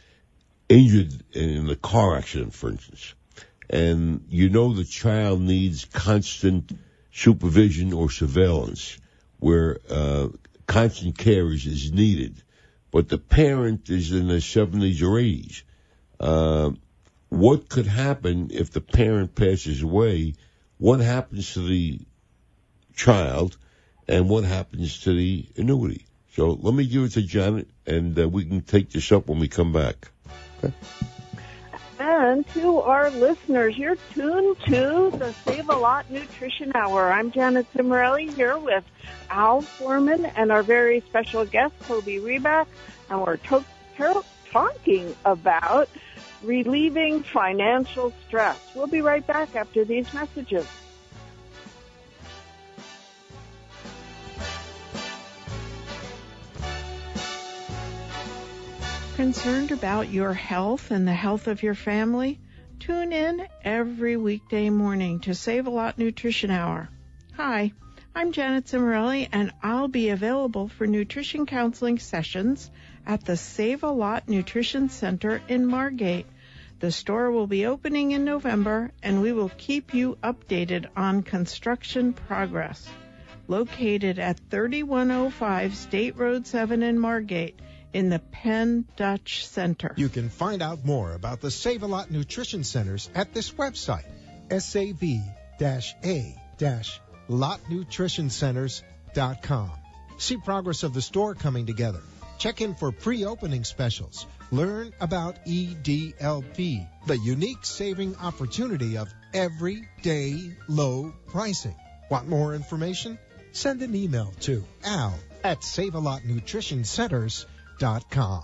injured in a car accident, for instance, and you know the child needs constant supervision or surveillance, where uh, constant care is, is needed, but the parent is in their seventies or eighties, uh, what could happen if the parent passes away? What happens to the child, and what happens to the annuity? So let me give it to Janet, and uh, we can take this up when we come back. Okay. And to our listeners, you're tuned to the Save a Lot Nutrition Hour. I'm Janet Cimarelli here with Al Foreman and our very special guest, Kobe Reback, and we're to- to- talking about relieving financial stress. We'll be right back after these messages. Concerned about your health and the health of your family? Tune in every weekday morning to Save a Lot Nutrition Hour. Hi, I'm Janet Cimarelli, and I'll be available for nutrition counseling sessions at the Save a Lot Nutrition Center in Margate. The store will be opening in November, and we will keep you updated on construction progress. Located at thirty-one oh five State Road seven in Margate, in the Penn Dutch Center. You can find out more about the Save-A-Lot Nutrition Centers at this website, S A V A lot nutrition centers dot com. See progress of the store coming together. Check in for pre-opening specials. Learn about E D L P, the unique saving opportunity of everyday low pricing. Want more information? Send an email to al at save a lot nutrition centers dot com.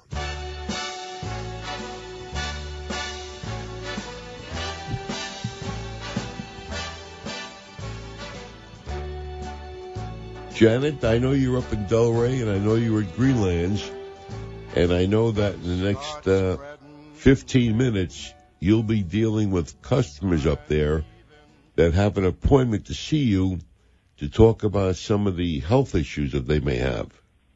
Janet, I know you're up in Delray, and I know you're at Greenlands, and I know that in the next uh, fifteen minutes, you'll be dealing with customers up there that have an appointment to see you to talk about some of the health issues that they may have.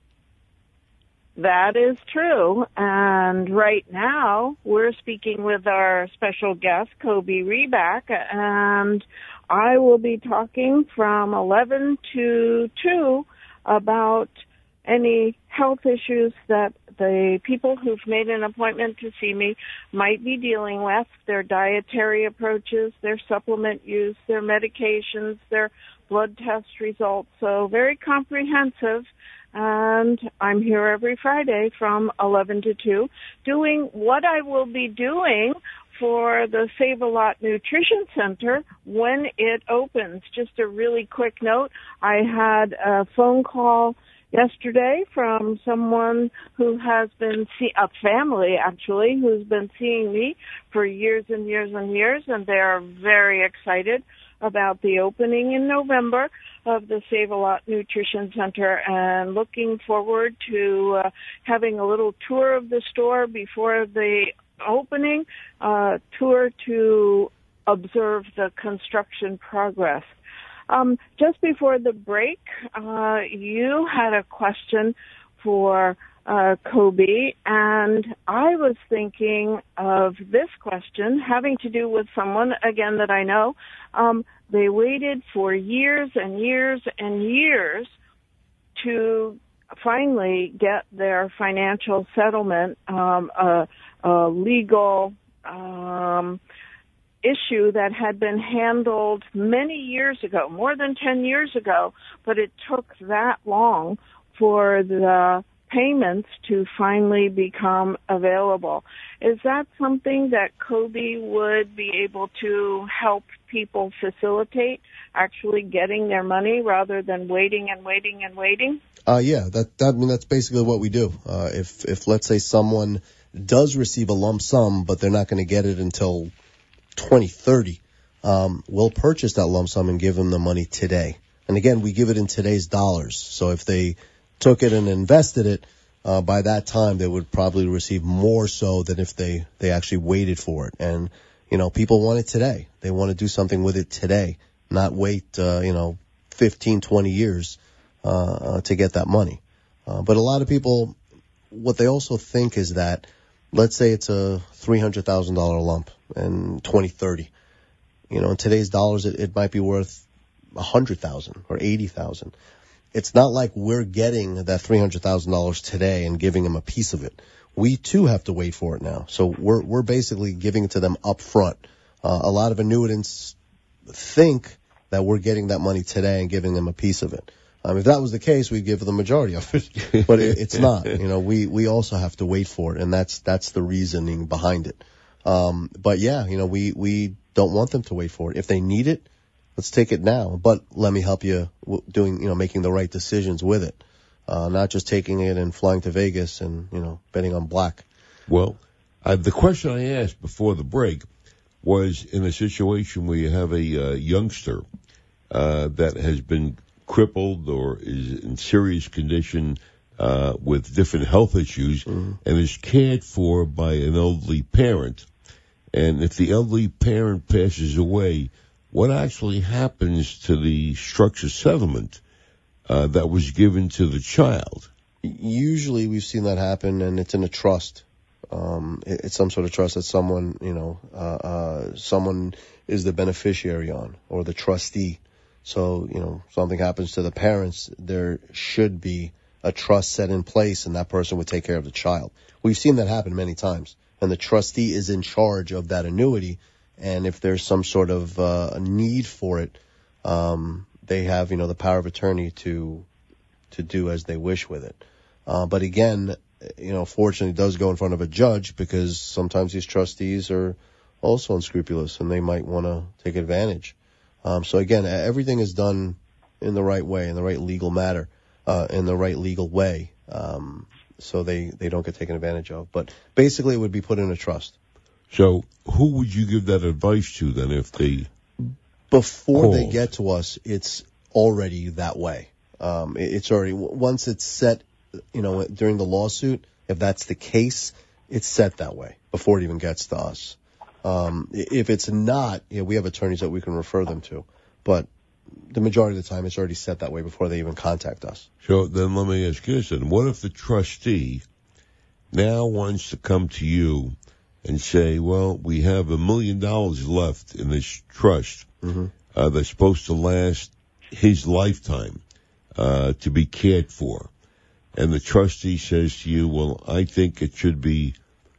That is true. And right now, we're speaking with our special guest, Kobe Reback, and I will be talking from eleven to two about any health issues that the people who've made an appointment to see me might be dealing with, their dietary approaches, their supplement use, their medications, their blood test results. So very comprehensive. and I'm here every Friday from eleven to two doing what I will be doing for the Save-A-Lot Nutrition Center when it opens. Just a really quick note, I had a phone call yesterday from someone who has been, see- a family actually, who's been seeing me for years and years and years, and they're very excited about the opening in November of the Save-A-Lot Nutrition Center and looking forward to uh, having a little tour of the store before the opening, uh, tour to observe the construction progress. Um, just before the break, uh, you had a question for uh, Kobe, and I was thinking of this question having to do with someone, again, that I know. Um, they waited for years and years and years to finally get their financial settlement, um, a, a legal um, issue that had been handled many years ago, more than ten years ago, but it took that long for the payments to finally become available. Is that something that Kobe would be able to help people facilitate, actually getting their money rather than waiting and waiting and waiting? Uh, yeah, that, that I mean that's basically what we do. Uh, if if let's say someone does receive a lump sum, but they're not going to get it until twenty thirty, um, we'll purchase that lump sum and give them the money today. And again, we give it in today's dollars. So if they took it and invested it, uh, by that time they would probably receive more so than if they, they actually waited for it. And, you know, people want it today. They want to do something with it today, not wait, uh, you know, fifteen, twenty years, uh, uh, to get that money. Uh, but a lot of people, what they also think is that, let's say it's a three hundred thousand dollars lump in twenty thirty. You know, in today's dollars, it, it might be worth one hundred thousand dollars or eighty thousand dollars. It's not like we're getting that three hundred thousand dollars today and giving them a piece of it. We too have to wait for it now. So we're we're basically giving it to them up front. Uh, a lot of annuitants think that we're getting that money today and giving them a piece of it. Um, if that was the case, we'd give the majority of it, but it, it's not. You know, we, we also have to wait for it, and that's that's the reasoning behind it. Um, but yeah, you know, we, we don't want them to wait for it. If they need it, let's take it now. But let me help you w- doing, you know, making the right decisions with it, uh, not just taking it and flying to Vegas and, you know, betting on black. Well, uh, the question I asked before the break was in a situation where you have a uh, youngster uh, that has been crippled or is in serious condition uh, with different health issues, mm-hmm. and is cared for by an elderly parent. And if the elderly parent passes away, what actually happens to the structure settlement uh, that was given to the child? Usually we've seen that happen, and it's in a trust. Um, it, it's some sort of trust that someone, you know, uh, uh, someone is the beneficiary on, or the trustee. So, you know, something happens to the parents, there should be a trust set in place, and that person would take care of the child. We've seen that happen many times, and the trustee is in charge of that annuity, and if there's some sort of uh, need for it, um, they have, you know, the power of attorney to to do as they wish with it. Uh, but again, you know, fortunately, it does go in front of a judge, because sometimes these trustees are also unscrupulous, and they might want to take advantage. Um, so again, everything is done in the right way, in the right legal matter, uh, in the right legal way, um, so they, they don't get taken advantage of. But basically, it would be put in a trust. So who would you give that advice to then if they Before called? they get to us, it's already that way. Um, it, it's already, once it's set, you know, during the lawsuit, if that's the case, it's set that way before it even gets to us. Um, if it's not, you know, we have attorneys that we can refer them to, but the majority of the time it's already set that way before they even contact us. So then let me ask you this then. What if the trustee now wants to come to you and say, well, we have a million dollars left in this trust mm-hmm. uh, that's supposed to last his lifetime uh, to be cared for. And the trustee says to you, well, I think it should be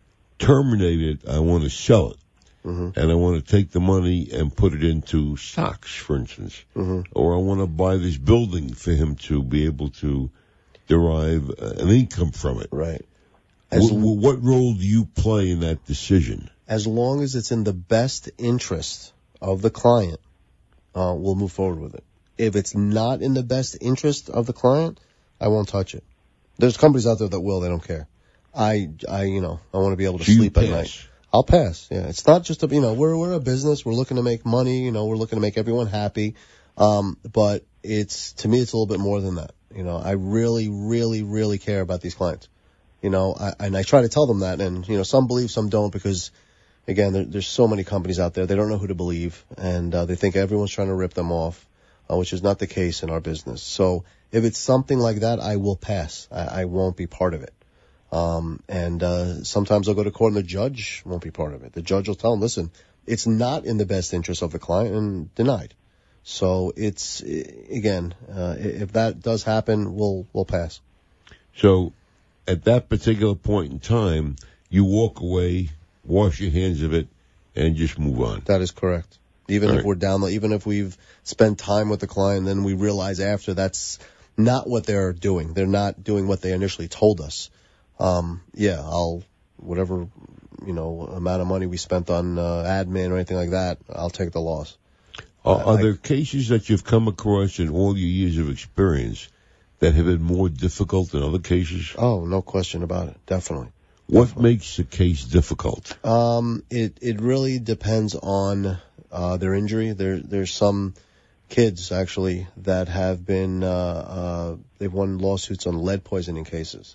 terminated. I want to sell it. Mm-hmm. And I want to take the money and put it into stocks, for instance. Mm-hmm. Or I want to buy this building for him to be able to derive uh, an income from it. Right. As What, l- what role do you play in that decision? as long as it's in the best interest of the client, uh, we'll move forward with it. If it's not in the best interest of the client, I won't touch it. There's companies out there that will, they don't care. I, I, you know, I want to be able to So you sleep at pass. night. I'll pass. Yeah. It's not just a, you know, we're, we're a business. We're looking to make money. You know, we're looking to make everyone happy. Um, but it's, to me, it's a little bit more than that. You know, I really, really, really care about these clients. You know, I, and I try to tell them that, and, you know, some believe, some don't, because, again, there, there's so many companies out there, they don't know who to believe, and uh, they think everyone's trying to rip them off, uh, which is not the case in our business. So if it's something like that, I will pass. I, I won't be part of it. Um, and uh, sometimes I'll go to court and the judge won't be part of it. The judge will tell them, listen, it's not in the best interest of the client, and denied. So it's, again, uh, if that does happen, we'll we'll pass. So at that particular point in time, you walk away, wash your hands of it, and just move on. That is correct. Even All if right. we're down, even if we've spent time with the client, then we realize after that's not what they're doing. They're not doing what they initially told us. Um, yeah, I'll, whatever, you know, amount of money we spent on uh, admin or anything like that, I'll take the loss. Are, are I- there cases that you've come across in all your years of experience that have been more difficult than other cases? Oh, no question about it. Definitely. What Definitely. makes a case difficult? Um, it, it really depends on, uh, their injury. There, there's some kids actually that have been, uh, uh, they've won lawsuits on lead poisoning cases.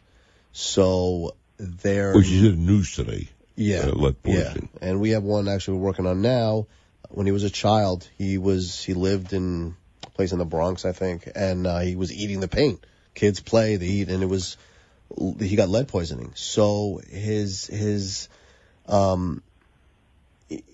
So they're, Which is in the news today. yeah, uh, lead yeah. poisoning. And we have one actually we're working on now. When he was a child, he was, he lived in a place in the Bronx, I think, and, uh, he was eating the paint. Kids play, they eat, and it was, he got lead poisoning. So his, his, um, he,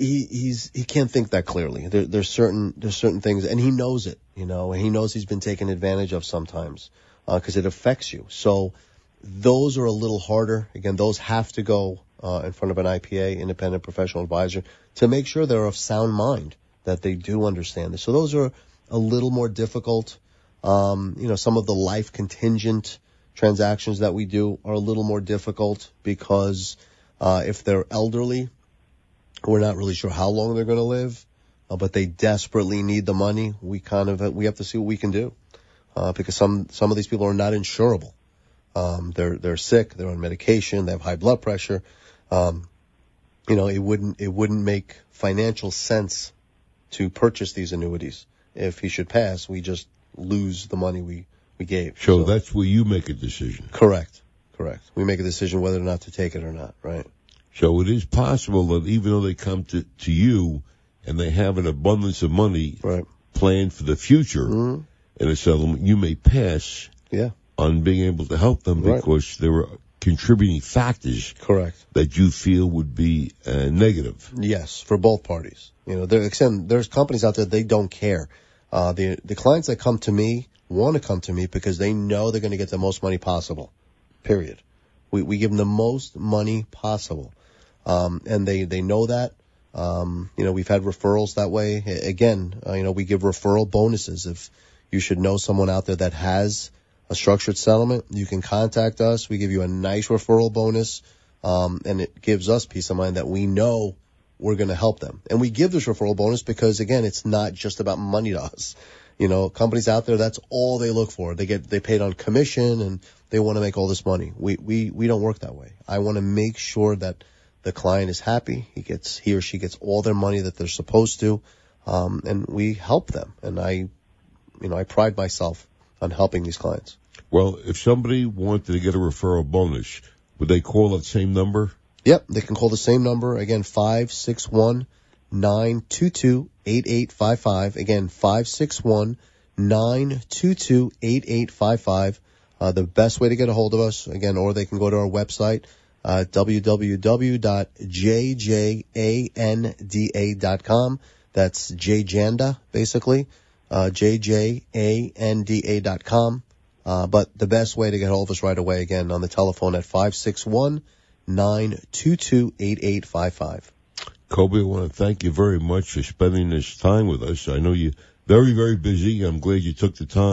he's, he can't think that clearly. There, there's certain, there's certain things, and he knows it, you know, and he knows he's been taken advantage of sometimes, uh, cause it affects you. So those are a little harder. Again, those have to go, uh, in front of an I P A, independent professional advisor, to make sure they're of sound mind, that they do understand this. So those are a little more difficult. Um, you know, some of the life contingent transactions that we do are a little more difficult because, uh, if they're elderly, we're not really sure how long they're going to live, uh, but they desperately need the money. We kind of, we have to see what we can do, uh, because some, some of these people are not insurable. Um, they're, they're sick, they're on medication, they have high blood pressure. Um, you know, it wouldn't, it wouldn't make financial sense to purchase these annuities. If he should pass, we just lose the money we, we gave. So, that's where you make a decision. Correct. Correct. We make a decision whether or not to take it or not, right? So it is possible that even though they come to, to you and they have an abundance of money Right. planned for the future Mhm. in a settlement, you may pass Yeah. on being able to help them Right. because there are contributing factors Correct. that you feel would be uh, negative. Yes, for both parties. You know, there, extend, there's companies out there, they don't care. Uh, the, the clients that come to me want to come to me because they know they're going to get the most money possible. Period. We, we give them the most money possible. Um, and they, they know that. Um, you know, we've had referrals that way. A- Again, uh, you know, we give referral bonuses. If you should know someone out there that has a structured settlement, you can contact us. We give you a nice referral bonus. Um, and it gives us peace of mind that we know we're going to help them. And we give this referral bonus because, again, it's not just about money to us. You know, companies out there, that's all they look for. They get, they paid on commission and they want to make all this money. We, we, we don't work that way. I want to make sure that the client is happy. He gets, he or she gets all their money that they're supposed to. Um, and we help them. And I, you know, I pride myself on helping these clients. Well, if somebody wanted to get a referral bonus, would they call that same number? Yep. They can call the same number. Again, five six one, nine two two, eight eight five five. Again, five six one, nine two two, eight eight five five. Uh, the best way to get a hold of us, again, or they can go to our website, uh, w w w dot j j a n d a dot com. That's Jjanda, basically, uh, j j a n d a dot com. Uh, but the best way to get a hold of us right away, again, on the telephone at five six one, nine two two, eight eight five five. Kobe, I want to thank you very much for spending this time with us. I know you're very, very busy. I'm glad you took the time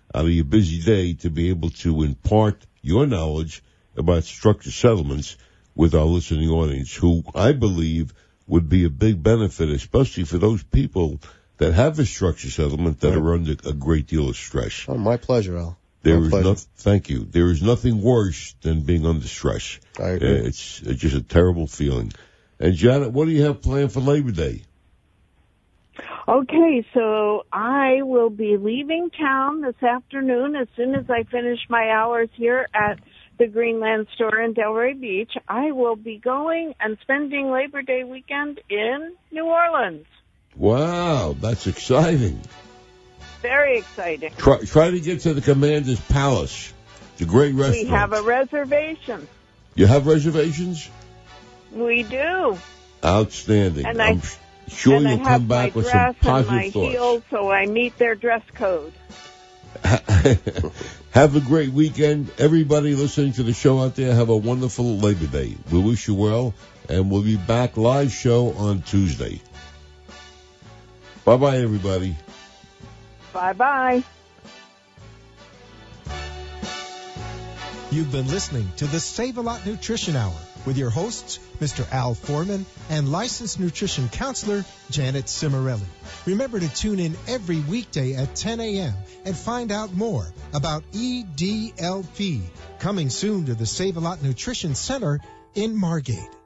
out of your busy day to be able to impart your knowledge about structured settlements with our listening audience, who I believe would be a big benefit, especially for those people that have a structured settlement that right. are under a great deal of stress. Oh, my pleasure, Al. There my is pleasure. no, thank you. There is nothing worse than being under stress. I agree. Uh, it's, it's just a terrible feeling. And Janet, what do you have planned for Labor Day? Okay, so I will be leaving town this afternoon as soon as I finish my hours here at the Greenland store in Delray Beach. I will be going and spending Labor Day weekend in New Orleans. Wow, that's exciting. Very exciting. Try, try to get to the Commander's Palace. It's a great restaurant. We have a reservation. You have reservations? We do. Outstanding. And I'm I, sure and you'll I come have back my with some dress and positive my thoughts. heels, so I meet their dress code. Have a great weekend. Everybody listening to the show out there, have a wonderful Labor Day. We wish you well, and we'll be back live show on Tuesday. Bye-bye, everybody. Bye-bye. You've been listening to the Save-A-Lot Nutrition Hour with your hosts, Mister Al Foreman and licensed nutrition counselor, Janet Cimarelli. Remember to tune in every weekday at ten a.m. and find out more about E D L P, coming soon to the Save-A-Lot Nutrition Center in Margate.